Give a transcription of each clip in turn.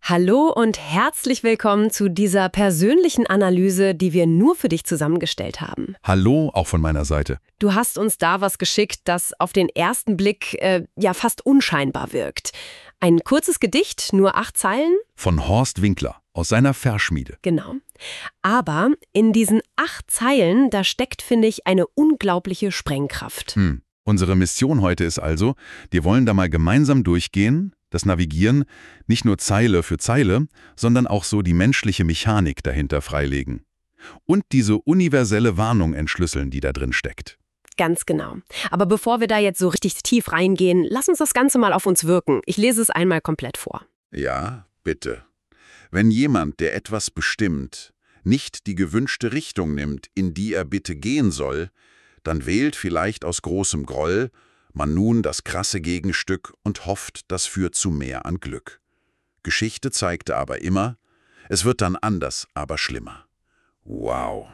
Hallo und herzlich willkommen zu dieser persönlichen Analyse, die wir nur für dich zusammengestellt haben. Hallo, auch von meiner Seite. Du hast uns da was geschickt, das auf den ersten Blick ja fast unscheinbar wirkt. Ein kurzes Gedicht, nur 8 Zeilen? Von Horst Winkler, aus seiner Verschmiede. Genau. Aber in diesen 8 Zeilen, da steckt, finde ich, eine unglaubliche Sprengkraft. Unsere Mission heute ist also, wir wollen da mal gemeinsam durchgehen, das Navigieren, nicht nur Zeile für Zeile, sondern auch so die menschliche Mechanik dahinter freilegen. Und diese universelle Warnung entschlüsseln, die da drin steckt. Ganz genau. Aber bevor wir da jetzt so richtig tief reingehen, lass uns das Ganze mal auf uns wirken. Ich lese es einmal komplett vor. Ja, bitte. Wenn jemand, der etwas bestimmt, nicht die gewünschte Richtung nimmt, in die er bitte gehen soll, dann wählt vielleicht aus großem Groll man nun das krasse Gegenstück und hofft, das führt zu mehr an Glück. Geschichte zeigte aber immer, es wird dann anders, aber schlimmer. Wow,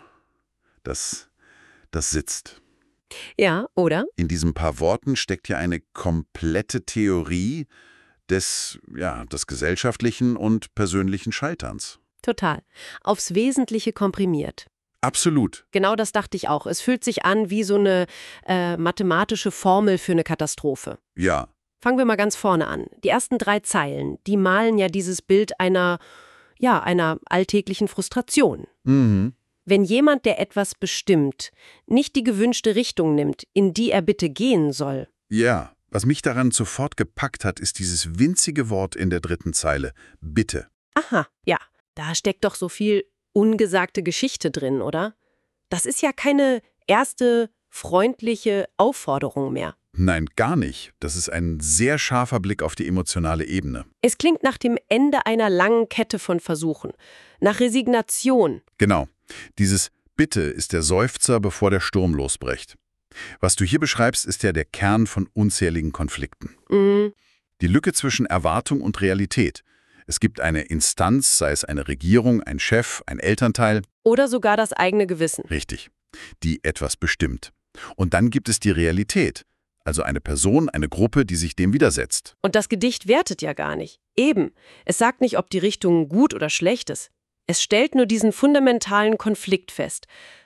das sitzt. Ja, oder? In diesen paar Worten steckt ja eine komplette Theorie des gesellschaftlichen und persönlichen Scheiterns. Total. Aufs Wesentliche komprimiert. Absolut. Genau das dachte ich auch. Es fühlt sich an wie so eine mathematische Formel für eine Katastrophe. Ja. Fangen wir mal ganz vorne an. Die ersten 3 Zeilen, die malen ja dieses Bild einer alltäglichen Frustration. Wenn jemand, der etwas bestimmt, nicht die gewünschte Richtung nimmt, in die er bitte gehen soll. Ja, was mich daran sofort gepackt hat, ist dieses winzige Wort in der 3. Zeile. Bitte. Aha, ja. Da steckt doch so viel ungesagte Geschichte drin, oder? Das ist ja keine erste freundliche Aufforderung mehr. Nein, gar nicht. Das ist ein sehr scharfer Blick auf die emotionale Ebene. Es klingt nach dem Ende einer langen Kette von Versuchen, nach Resignation. Genau. Dieses Bitte ist der Seufzer, bevor der Sturm losbricht. Was du hier beschreibst, ist ja der Kern von unzähligen Konflikten. Die Lücke zwischen Erwartung und Realität. Es gibt eine Instanz, sei es eine Regierung, ein Chef, ein Elternteil. Oder sogar das eigene Gewissen. Richtig, die etwas bestimmt. Und dann gibt es die Realität, also eine Person, eine Gruppe, die sich dem widersetzt. Und das Gedicht wertet ja gar nicht. Eben, es sagt nicht, ob die Richtung gut oder schlecht ist. Es stellt nur diesen fundamentalen Konflikt fest.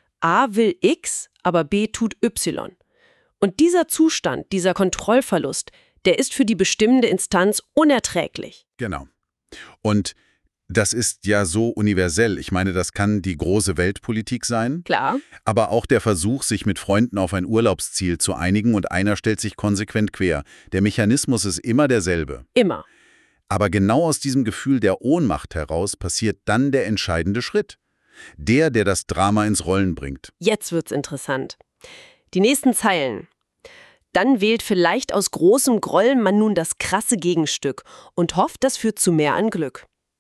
A will X, aber B tut Y. Und dieser Zustand, dieser Kontrollverlust, der ist für die bestimmende Instanz unerträglich. Genau. Und das ist ja so universell. Ich meine, das kann die große Weltpolitik sein. Klar. Aber auch der Versuch, sich mit Freunden auf ein Urlaubsziel zu einigen und einer stellt sich konsequent quer. Der Mechanismus ist immer derselbe. Immer. Aber genau aus diesem Gefühl der Ohnmacht heraus passiert dann der entscheidende Schritt. Der das Drama ins Rollen bringt. Jetzt wird's interessant. Die nächsten Zeilen. Dann wählt vielleicht aus großem Groll man nun das krasse Gegenstück und hofft, das führt zu mehr an Glück.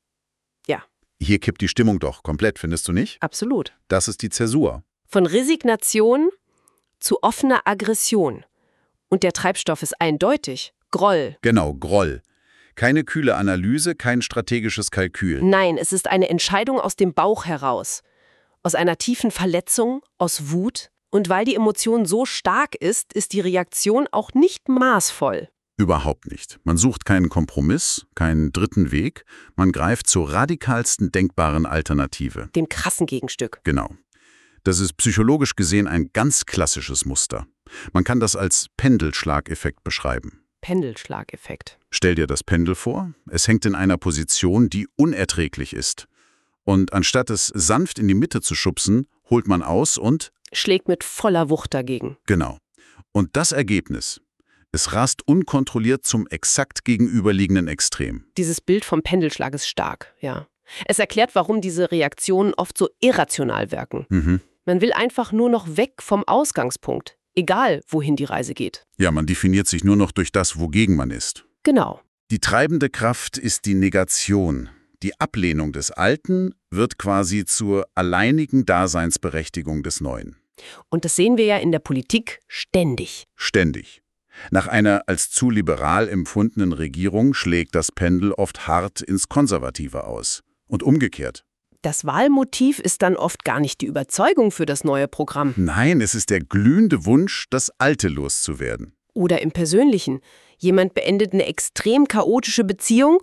Ja. Hier kippt die Stimmung doch komplett, findest du nicht? Absolut. Das ist die Zäsur. Von Resignation zu offener Aggression. Und der Treibstoff ist eindeutig. Groll. Genau, Groll. Keine kühle Analyse, kein strategisches Kalkül. Nein, es ist eine Entscheidung aus dem Bauch heraus. Aus einer tiefen Verletzung, aus Wut. Und weil die Emotion so stark ist, ist die Reaktion auch nicht maßvoll. Überhaupt nicht. Man sucht keinen Kompromiss, keinen dritten Weg. Man greift zur radikalsten denkbaren Alternative. Dem krassen Gegenstück. Genau. Das ist psychologisch gesehen ein ganz klassisches Muster. Man kann das als Pendelschlageffekt beschreiben. Pendelschlageffekt. Stell dir das Pendel vor. Es hängt in einer Position, die unerträglich ist. Und anstatt es sanft in die Mitte zu schubsen, holt man aus und schlägt mit voller Wucht dagegen. Genau. Und das Ergebnis: Es rast unkontrolliert zum exakt gegenüberliegenden Extrem. Dieses Bild vom Pendelschlag ist stark, ja. Es erklärt, warum diese Reaktionen oft so irrational wirken. Man will einfach nur noch weg vom Ausgangspunkt, egal wohin die Reise geht. Ja, man definiert sich nur noch durch das, wogegen man ist. Genau. Die treibende Kraft ist die Negation. Die Ablehnung des Alten wird quasi zur alleinigen Daseinsberechtigung des Neuen. Und das sehen wir ja in der Politik ständig. Ständig. Nach einer als zu liberal empfundenen Regierung schlägt das Pendel oft hart ins Konservative aus. Und umgekehrt. Das Wahlmotiv ist dann oft gar nicht die Überzeugung für das neue Programm. Nein, es ist der glühende Wunsch, das Alte loszuwerden. Oder im Persönlichen. Jemand beendet eine extrem chaotische Beziehung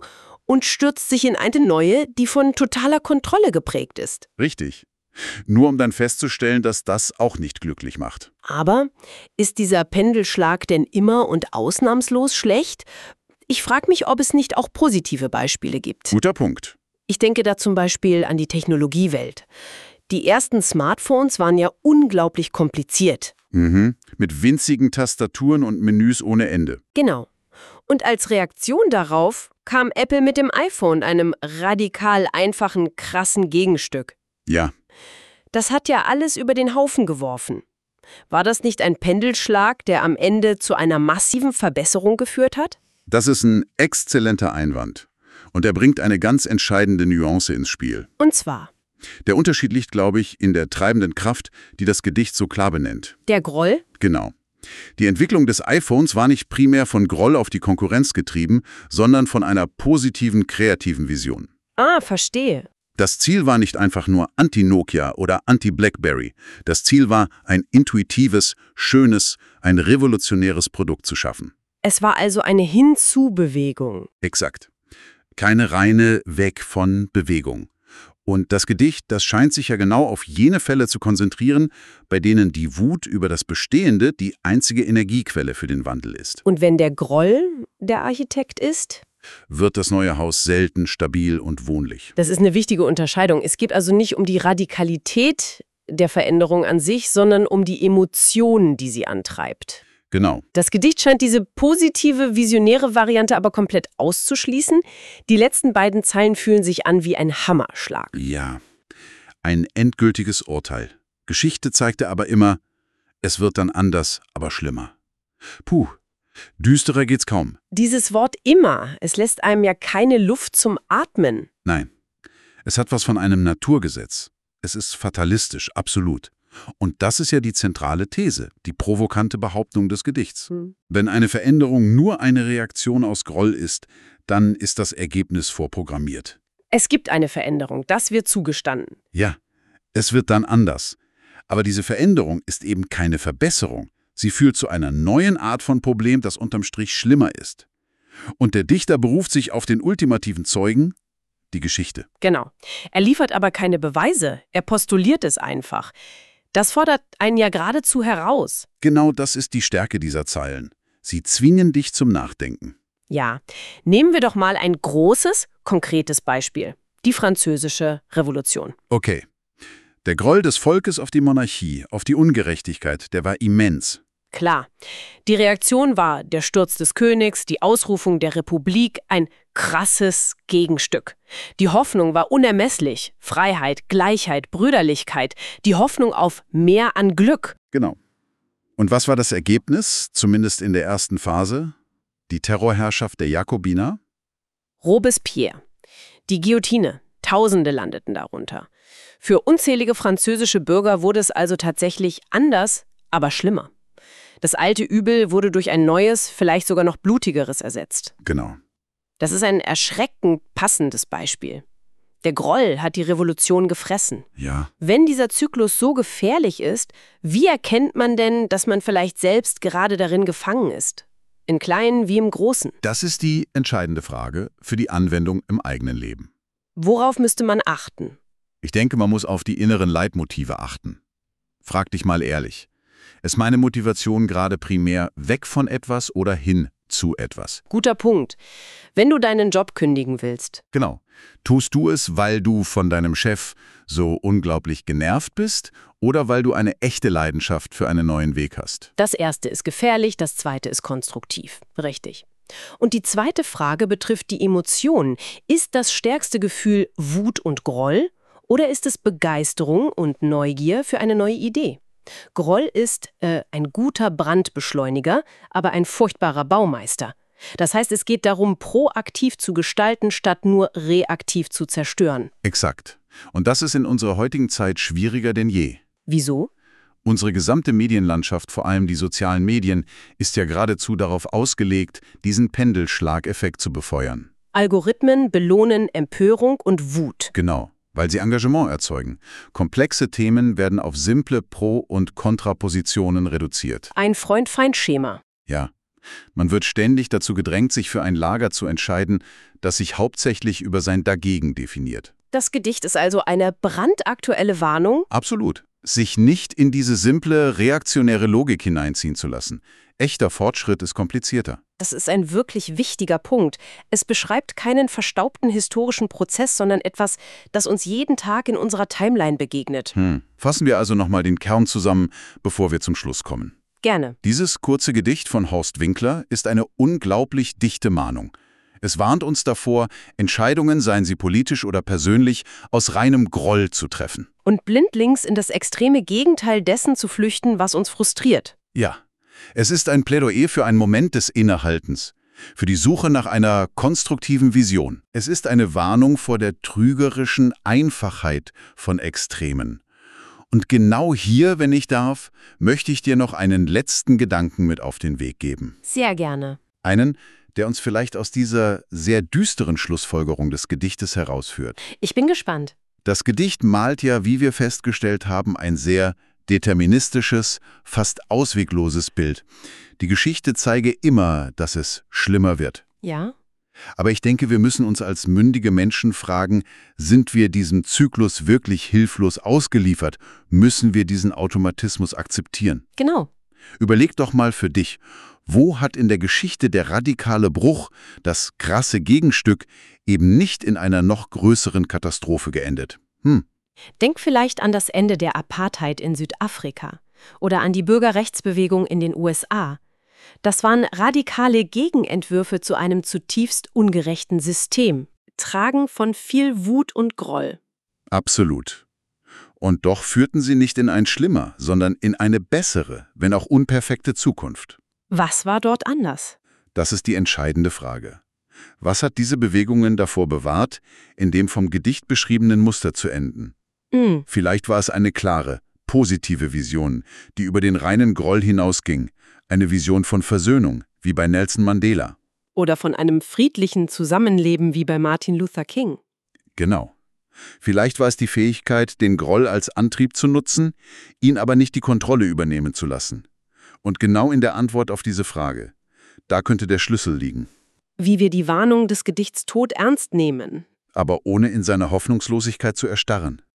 und stürzt sich in eine neue, die von totaler Kontrolle geprägt ist. Richtig. Nur um dann festzustellen, dass das auch nicht glücklich macht. Aber ist dieser Pendelschlag denn immer und ausnahmslos schlecht? Ich frage mich, ob es nicht auch positive Beispiele gibt. Guter Punkt. Ich denke da zum Beispiel an die Technologiewelt. Die ersten Smartphones waren ja unglaublich kompliziert. Mit winzigen Tastaturen und Menüs ohne Ende. Genau. Und als Reaktion darauf kam Apple mit dem iPhone, einem radikal einfachen, krassen Gegenstück. Ja. Das hat ja alles über den Haufen geworfen. War das nicht ein Pendelschlag, der am Ende zu einer massiven Verbesserung geführt hat? Das ist ein exzellenter Einwand. Und er bringt eine ganz entscheidende Nuance ins Spiel. Und zwar? Der Unterschied liegt, glaube ich, in der treibenden Kraft, die das Gedicht so klar benennt. Der Groll? Genau. Die Entwicklung des iPhones war nicht primär von Groll auf die Konkurrenz getrieben, sondern von einer positiven, kreativen Vision. Ah, verstehe. Das Ziel war nicht einfach nur Anti-Nokia oder Anti-Blackberry. Das Ziel war, ein intuitives, schönes, ein revolutionäres Produkt zu schaffen. Es war also eine Hinzu-Bewegung. Exakt. Keine reine Weg-von-Bewegung. Und das Gedicht, das scheint sich ja genau auf jene Fälle zu konzentrieren, bei denen die Wut über das Bestehende die einzige Energiequelle für den Wandel ist. Und wenn der Groll der Architekt ist? Wird das neue Haus selten stabil und wohnlich. Das ist eine wichtige Unterscheidung. Es geht also nicht um die Radikalität der Veränderung an sich, sondern um die Emotionen, die sie antreibt. Genau. Das Gedicht scheint diese positive, visionäre Variante aber komplett auszuschließen. Die letzten beiden Zeilen fühlen sich an wie ein Hammerschlag. Ja, ein endgültiges Urteil. Geschichte zeigte aber immer, es wird dann anders, aber schlimmer. Puh, düsterer geht's kaum. Dieses Wort immer, es lässt einem ja keine Luft zum Atmen. Nein, es hat was von einem Naturgesetz. Es ist fatalistisch, absolut. Und das ist ja die zentrale These, die provokante Behauptung des Gedichts. Wenn eine Veränderung nur eine Reaktion aus Groll ist, dann ist das Ergebnis vorprogrammiert. Es gibt eine Veränderung, das wird zugestanden. Ja, es wird dann anders. Aber diese Veränderung ist eben keine Verbesserung. Sie führt zu einer neuen Art von Problem, das unterm Strich schlimmer ist. Und der Dichter beruft sich auf den ultimativen Zeugen, die Geschichte. Genau. Er liefert aber keine Beweise, er postuliert es einfach. Das fordert einen ja geradezu heraus. Genau das ist die Stärke dieser Zeilen. Sie zwingen dich zum Nachdenken. Ja, nehmen wir doch mal ein großes, konkretes Beispiel. Die Französische Revolution. Okay. Der Groll des Volkes auf die Monarchie, auf die Ungerechtigkeit, der war immens. Klar. Die Reaktion war der Sturz des Königs, die Ausrufung der Republik, ein krasses Gegenstück. Die Hoffnung war unermesslich. Freiheit, Gleichheit, Brüderlichkeit. Die Hoffnung auf mehr an Glück. Genau. Und was war das Ergebnis, zumindest in der ersten Phase? Die Terrorherrschaft der Jakobiner? Robespierre. Die Guillotine. Tausende landeten darunter. Für unzählige französische Bürger wurde es also tatsächlich anders, aber schlimmer. Das alte Übel wurde durch ein neues, vielleicht sogar noch blutigeres ersetzt. Genau. Das ist ein erschreckend passendes Beispiel. Der Groll hat die Revolution gefressen. Ja. Wenn dieser Zyklus so gefährlich ist, wie erkennt man denn, dass man vielleicht selbst gerade darin gefangen ist? In Kleinen wie im Großen. Das ist die entscheidende Frage für die Anwendung im eigenen Leben. Worauf müsste man achten? Ich denke, man muss auf die inneren Leitmotive achten. Frag dich mal ehrlich. Ist meine Motivation gerade primär weg von etwas oder hin zu etwas? Guter Punkt. Wenn du deinen Job kündigen willst. Genau. Tust du es, weil du von deinem Chef so unglaublich genervt bist oder weil du eine echte Leidenschaft für einen neuen Weg hast? Das erste ist gefährlich, das zweite ist konstruktiv. Richtig. Und die zweite Frage betrifft die Emotionen. Ist das stärkste Gefühl Wut und Groll oder ist es Begeisterung und Neugier für eine neue Idee? Groll ist ein guter Brandbeschleuniger, aber ein furchtbarer Baumeister. Das heißt, es geht darum, proaktiv zu gestalten, statt nur reaktiv zu zerstören. Exakt. Und das ist in unserer heutigen Zeit schwieriger denn je. Wieso? Unsere gesamte Medienlandschaft, vor allem die sozialen Medien, ist ja geradezu darauf ausgelegt, diesen Pendelschlageffekt zu befeuern. Algorithmen belohnen Empörung und Wut. Genau, weil sie Engagement erzeugen. Komplexe Themen werden auf simple Pro- und Kontrapositionen reduziert. Ein Freund-Feind-Schema. Ja. Man wird ständig dazu gedrängt, sich für ein Lager zu entscheiden, das sich hauptsächlich über sein Dagegen definiert. Das Gedicht ist also eine brandaktuelle Warnung? Absolut. Sich nicht in diese simple, reaktionäre Logik hineinziehen zu lassen. Echter Fortschritt ist komplizierter. Das ist ein wirklich wichtiger Punkt. Es beschreibt keinen verstaubten historischen Prozess, sondern etwas, das uns jeden Tag in unserer Timeline begegnet. Fassen wir also nochmal den Kern zusammen, bevor wir zum Schluss kommen. Gerne. Dieses kurze Gedicht von Horst Winkler ist eine unglaublich dichte Mahnung. Es warnt uns davor, Entscheidungen, seien sie politisch oder persönlich, aus reinem Groll zu treffen. Und blindlings in das extreme Gegenteil dessen zu flüchten, was uns frustriert. Ja, es ist ein Plädoyer für einen Moment des Innehaltens, für die Suche nach einer konstruktiven Vision. Es ist eine Warnung vor der trügerischen Einfachheit von Extremen. Und genau hier, wenn ich darf, möchte ich dir noch einen letzten Gedanken mit auf den Weg geben. Sehr gerne. Einen, der uns vielleicht aus dieser sehr düsteren Schlussfolgerung des Gedichtes herausführt. Ich bin gespannt. Das Gedicht malt ja, wie wir festgestellt haben, ein sehr deterministisches, fast auswegloses Bild. Die Geschichte zeige immer, dass es schlimmer wird. Ja? Aber ich denke, wir müssen uns als mündige Menschen fragen, sind wir diesem Zyklus wirklich hilflos ausgeliefert? Müssen wir diesen Automatismus akzeptieren? Genau. Überleg doch mal für dich, wo hat in der Geschichte der radikale Bruch, das krasse Gegenstück, eben nicht in einer noch größeren Katastrophe geendet? Denk vielleicht an das Ende der Apartheid in Südafrika oder an die Bürgerrechtsbewegung in den USA. Das waren radikale Gegenentwürfe zu einem zutiefst ungerechten System, tragen von viel Wut und Groll. Absolut. Und doch führten sie nicht in ein schlimmer, sondern in eine bessere, wenn auch unperfekte Zukunft. Was war dort anders? Das ist die entscheidende Frage. Was hat diese Bewegungen davor bewahrt, in dem vom Gedicht beschriebenen Muster zu enden? Vielleicht war es eine klare, positive Vision, die über den reinen Groll hinausging. Eine Vision von Versöhnung, wie bei Nelson Mandela. Oder von einem friedlichen Zusammenleben wie bei Martin Luther King. Genau. Vielleicht war es die Fähigkeit, den Groll als Antrieb zu nutzen, ihn aber nicht die Kontrolle übernehmen zu lassen. Und genau in der Antwort auf diese Frage, da könnte der Schlüssel liegen. Wie wir die Warnung des Gedichts Tod ernst nehmen. Aber ohne in seiner Hoffnungslosigkeit zu erstarren.